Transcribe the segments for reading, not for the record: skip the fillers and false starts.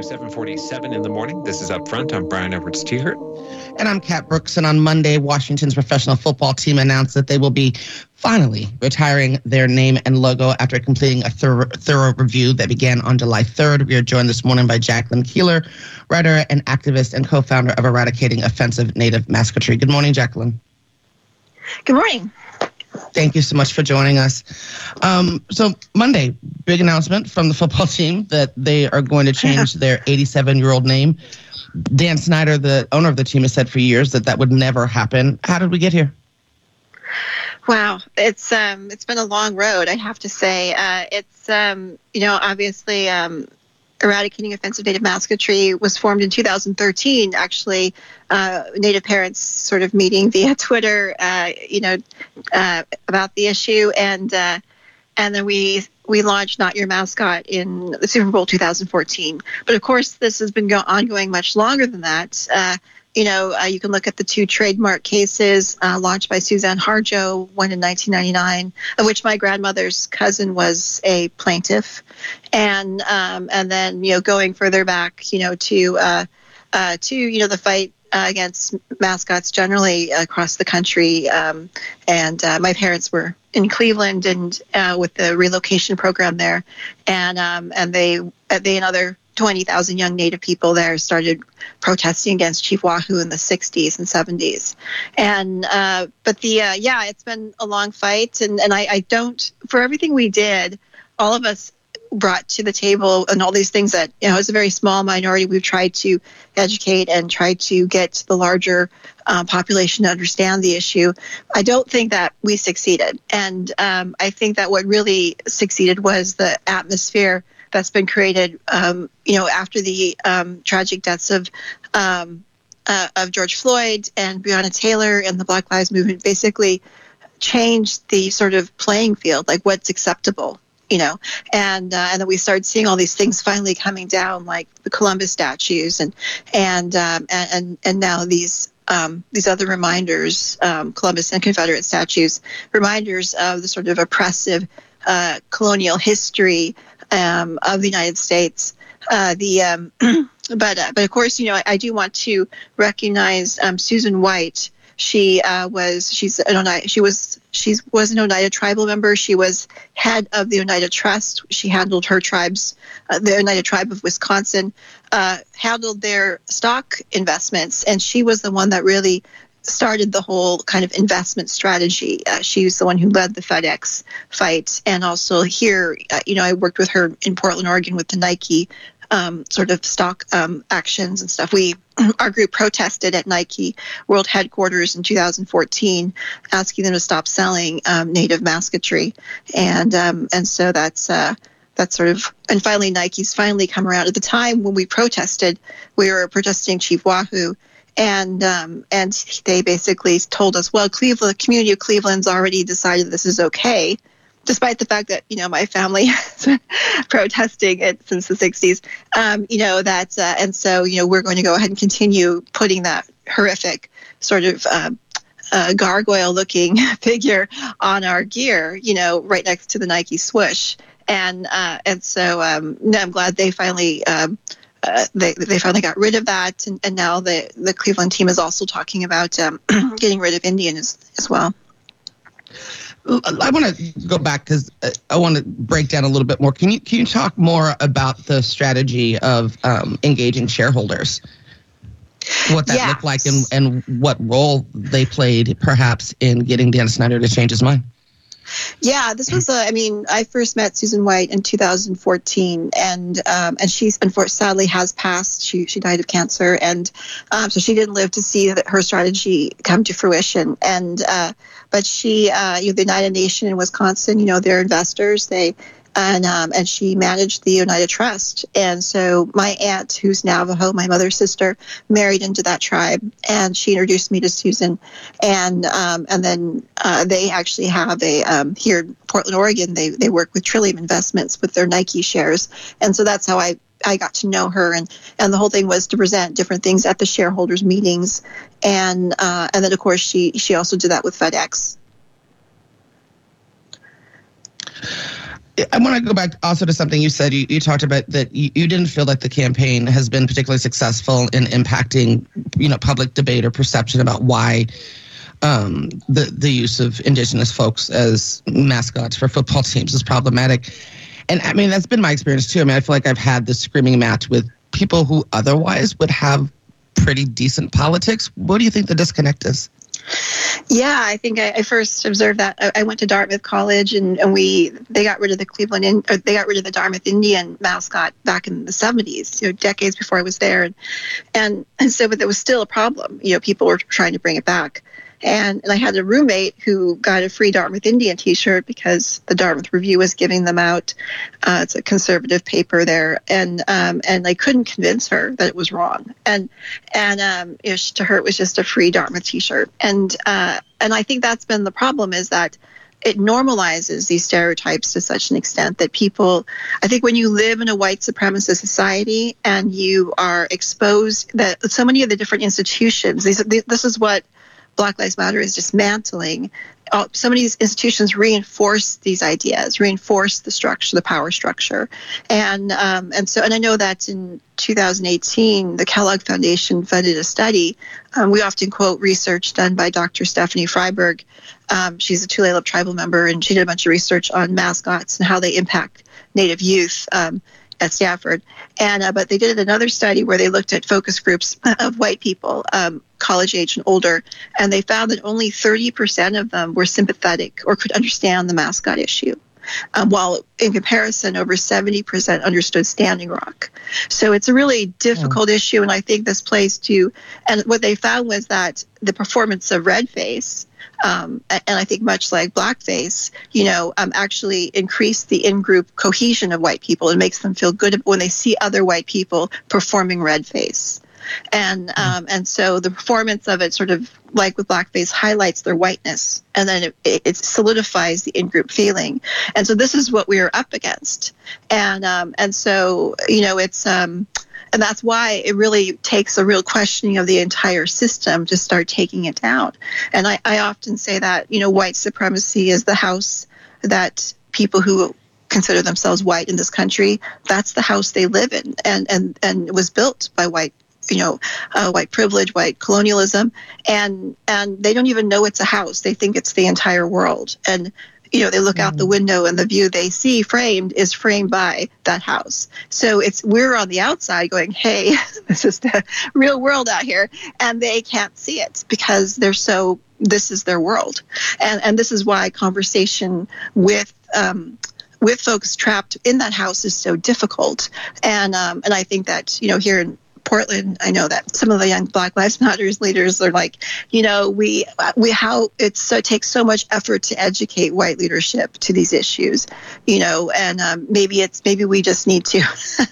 7:47 in the morning. This is Up Front. I'm Brian Everett Stehart. And I'm Kat Brooks. And on Monday, Washington's professional football team announced that they will be finally retiring their name and logo after completing a thorough review that began on July 3rd. We are joined this morning by Jacqueline Keeler, writer and activist and co-founder of Eradicating Offensive Native Mascotry. Good morning, Jacqueline. Good morning. Thank you so much for joining us. So Monday, big announcement from the football team that they are going to change their 87-year-old name. Dan Snyder, the owner of the team, has said for years that that would never happen. How did we get here? Wow, it's been a long road, I have to say. Obviously, Eradicating Offensive Native Mascotry was formed in 2013, actually, Native parents sort of meeting via Twitter, about the issue. And then we launched Not Your Mascot in the Super Bowl 2014. But of course, this has been ongoing much longer than that. You can look at the two trademark cases launched by Suzanne Harjo, one in 1999, of which my grandmother's cousin was a plaintiff, and then going further back, to the fight against mascots generally across the country. My parents were in Cleveland and with the relocation program there, and they and other 20,000 young Native people there started protesting against Chief Wahoo in the 60s and 70s. It's been a long fight. And I don't, for everything we did, all of us brought to the table and all these things that, it's a very small minority. We've tried to educate and try to get the larger population to understand the issue. I don't think that we succeeded. And I think that what really succeeded was the atmosphere that's been created, after the tragic deaths of George Floyd and Breonna Taylor, and the Black Lives Movement basically changed the sort of playing field, like what's acceptable, and then we started seeing all these things finally coming down, like the Columbus statues, and now these other reminders, Columbus and Confederate statues, reminders of the sort of oppressive colonial history of the United States. But of course, I do want to recognize Susan White. She was an Oneida tribal member. She was head of the Oneida Trust. She handled her tribes, the Oneida tribe of Wisconsin, handled their stock investments, and she was the one that really started the whole kind of investment strategy. She was the one who led the FedEx fight. And also here, I worked with her in Portland, Oregon with the Nike sort of stock actions and stuff. Our group protested at Nike World Headquarters in 2014, asking them to stop selling native mascotry. And so that's sort of, and finally Nike's finally come around. At the time when we protested, we were protesting Chief Wahoo. And they basically told us, well, Cleveland, community of Cleveland's already decided this is okay, despite the fact that, my family has been protesting it since the 60s, and so, we're going to go ahead and continue putting that horrific sort of gargoyle-looking figure on our gear, right next to the Nike swoosh. And so I'm glad they finally... They finally got rid of that, and now the Cleveland team is also talking about getting rid of Indian as well. I want to go back because I want to break down a little bit more. Can you talk more about the strategy of engaging shareholders? What that looked like and what role they played, perhaps, in getting Dan Snyder to change his mind? Yeah, this was I first met Susan White in 2014, and she's sadly has passed. She died of cancer, and so she didn't live to see her strategy come to fruition. And but she, the Oneida Nation in Wisconsin, they're investors. And she managed the Oneida Trust. And so my aunt, who's Navajo, my mother's sister, married into that tribe, and she introduced me to Susan. And then they actually have here in Portland, Oregon, they work with Trillium Investments with their Nike shares. And so that's how I got to know her, and the whole thing was to present different things at the shareholders meetings. And then of course she also did that with FedEx. I want to go back also to something you said. You talked about that you didn't feel like the campaign has been particularly successful in impacting, public debate or perception about why the use of Indigenous folks as mascots for football teams is problematic. And I mean, that's been my experience too. I mean, I feel like I've had this screaming match with people who otherwise would have pretty decent politics. What do you think the disconnect is? Yeah, I think I first observed that. I went to Dartmouth College, and they got rid of the they got rid of the Dartmouth Indian mascot back in the 70s, decades before I was there, and so, but there was still a problem. People were trying to bring it back. And I had a roommate who got a free Dartmouth Indian T-shirt because the Dartmouth Review was giving them out. It's a conservative paper there, and I couldn't convince her that it was wrong. And to her it was just a free Dartmouth T-shirt. And I think that's been the problem, is that it normalizes these stereotypes to such an extent that people, I think when you live in a white supremacist society and you are exposed, that so many of the different institutions, this is what Black Lives Matter is dismantling. Some of these institutions reinforce these ideas, reinforce the structure, the power structure, and I know that in 2018, the Kellogg Foundation funded a study. We often quote research done by Dr. Stephanie Freiberg. She's a Tulalip tribal member, and she did a bunch of research on mascots and how they impact Native youth at Stanford. But they did another study where they looked at focus groups of white people, college age and older, and they found that only 30% of them were sympathetic or could understand the mascot issue, while in comparison, over 70% understood Standing Rock. So it's a really difficult issue, and I think this plays to, and what they found was that the performance of red face, and I think much like blackface, actually increase the in-group cohesion of white people. It makes them feel good when they see other white people performing red face. And so the performance of it, sort of like with blackface, highlights their whiteness, and then it solidifies the in-group feeling. And so this is what we are up against. And so, it's and that's why it really takes a real questioning of the entire system to start taking it down. And I often say that, white supremacy is the house that people who consider themselves white in this country, that's the house they live in, and it was built by white privilege, white colonialism, and they don't even know it's a house. They think it's the entire world. And, they look out the window and the view they see is framed by that house. So we're on the outside going, hey, this is the real world out here. And they can't see it because this is their world. And this is why conversation with folks trapped in that house is so difficult. And I think that, here in Portland, I know that some of the young Black Lives Matter leaders are like, it takes so much effort to educate white leadership to these issues, and maybe we just need to,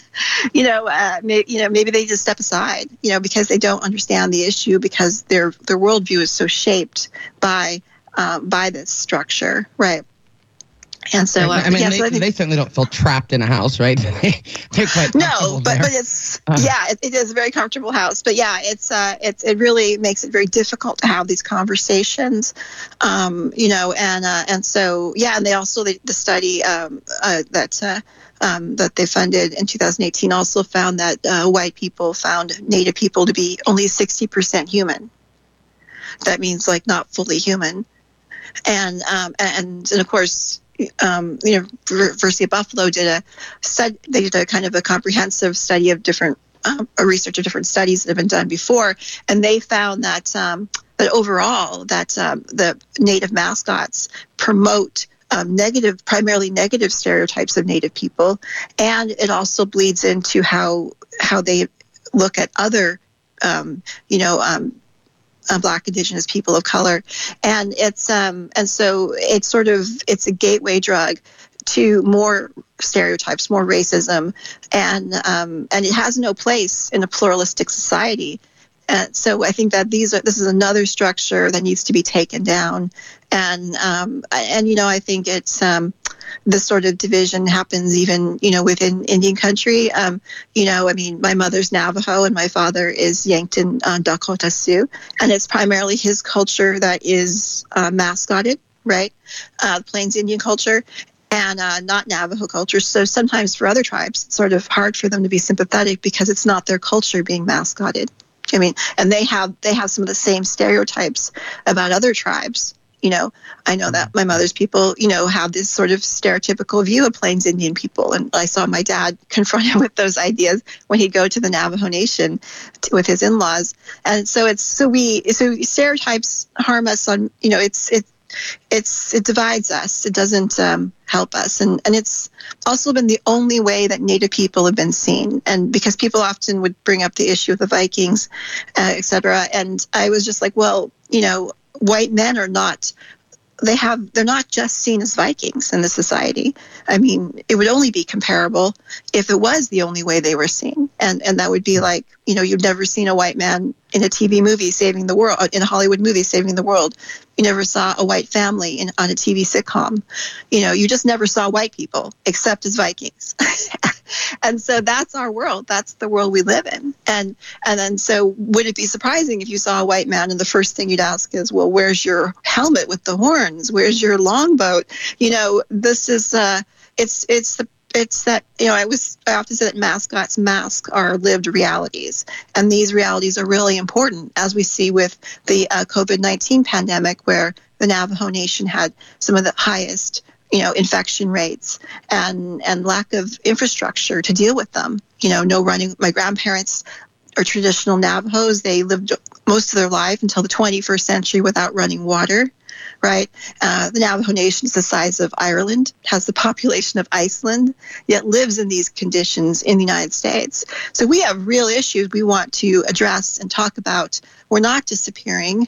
maybe they just step aside, because they don't understand the issue, because their worldview is so shaped by this structure, right? And so, they certainly don't feel trapped in a house, right? They're quite comfortable but it's it is a very comfortable house. But yeah, it really makes it very difficult to have these conversations, and so and they also the study that they funded in 2018 also found that white people found Native people to be only 60% human. That means like not fully human, and of course. University of Buffalo did a kind of a comprehensive study of different research of different studies that have been done before, and they found that overall the Native mascots promote primarily negative stereotypes of Native people, and it also bleeds into how they look at other Black, Indigenous people of color, and so it's a gateway drug to more stereotypes, more racism, and it has no place in a pluralistic society. And so I think that this is another structure that needs to be taken down, and I think it's this sort of division happens even within Indian country. My mother's Navajo and my father is Yankton Dakota Sioux, and it's primarily his culture that is mascotted, right? Plains Indian culture. and not Navajo culture. So sometimes for other tribes, it's sort of hard for them to be sympathetic because it's not their culture being mascoted. I mean, and they have some of the same stereotypes about other tribes. I know that my mother's people, have this sort of stereotypical view of Plains Indian people. And I saw my dad confronted with those ideas when he'd go to the Navajo Nation with his in-laws. And so stereotypes harm us on, it divides us. It doesn't help us. And it's also been the only way that Native people have been seen. And because people often would bring up the issue of the Vikings, et cetera. And I was just like, well, white men are not, they're not just seen as Vikings in the society. I mean, it would only be comparable if it was the only way they were seen. And that would be like, you've never seen a white man in a TV movie saving the world, in a Hollywood movie saving the world. You never saw a white family on a TV sitcom. You just never saw white people except as Vikings. And so that's our world. That's the world we live in. And then so would it be surprising if you saw a white man and the first thing you'd ask is, well, where's your helmet with the horns? Where's your longboat? This is it's that, I often say that mascots mask our lived realities. And these realities are really important, as we see with the COVID-19 pandemic, where the Navajo Nation had some of the highest infection rates and lack of infrastructure to deal with them. No running. My grandparents are traditional Navajos. They lived most of their life until the 21st century without running water, right? The Navajo Nation is the size of Ireland, has the population of Iceland, yet lives in these conditions in the United States. So we have real issues we want to address and talk about. We're not disappearing,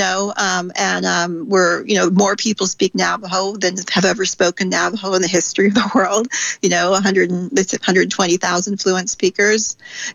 and we're, more people speak Navajo than have ever spoken Navajo in the history of the world. 120,000 fluent speakers.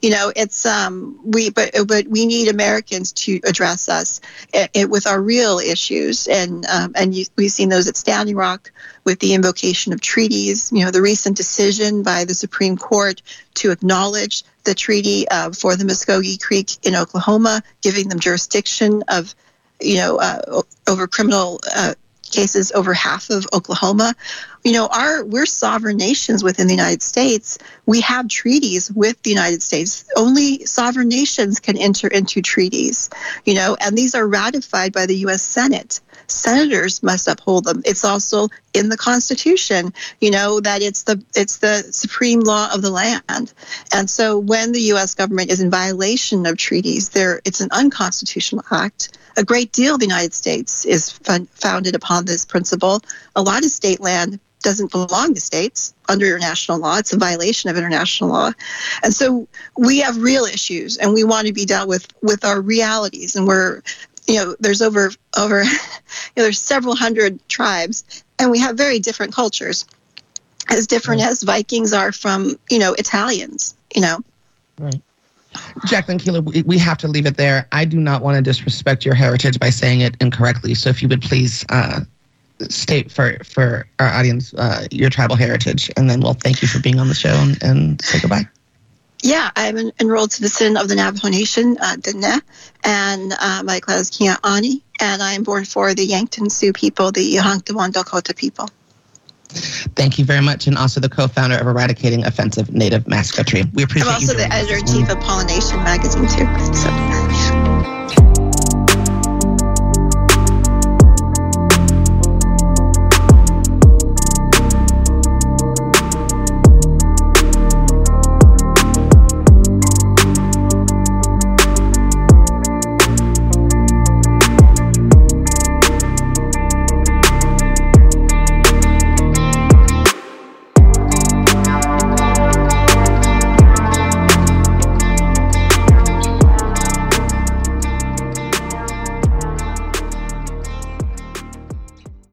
But we need Americans to address us with our real issues, and we've seen those at Standing Rock with the invocation of treaties. The recent decision by the Supreme Court to acknowledge the treaty for the Muskogee Creek in Oklahoma, giving them jurisdiction of, over criminal cases over half of Oklahoma. We're sovereign nations within the United States. We have treaties with the United States. Only sovereign nations can enter into treaties, and these are ratified by the U.S. Senate. Senators must uphold them. It's also in the Constitution, that it's the supreme law of the land. And so when the U.S. government is in violation of treaties, it's an unconstitutional act. A great deal of the United States is founded upon this principle. A lot of state land doesn't belong to states under international law. It's a violation of international law. And so we have real issues, and we want to be dealt with our realities. And there's there's several hundred tribes, and we have very different cultures, as different as Vikings are from, Italians, Right. Jacqueline Keeler, we have to leave it there. I do not want to disrespect your heritage by saying it incorrectly. So if you would please state for our audience your tribal heritage, and then we'll thank you for being on the show and say goodbye. Yeah, I'm an enrolled citizen of the Navajo Nation, Diné, and my class is Kia'ani, and I am born for the Yankton Sioux people, the Yanktawan Dakota people. Thank you very much, and also the co-founder of Eradicating Offensive Native Mascotry. We appreciate you. I'm also the editor-in-chief of Pollination Magazine, too. So.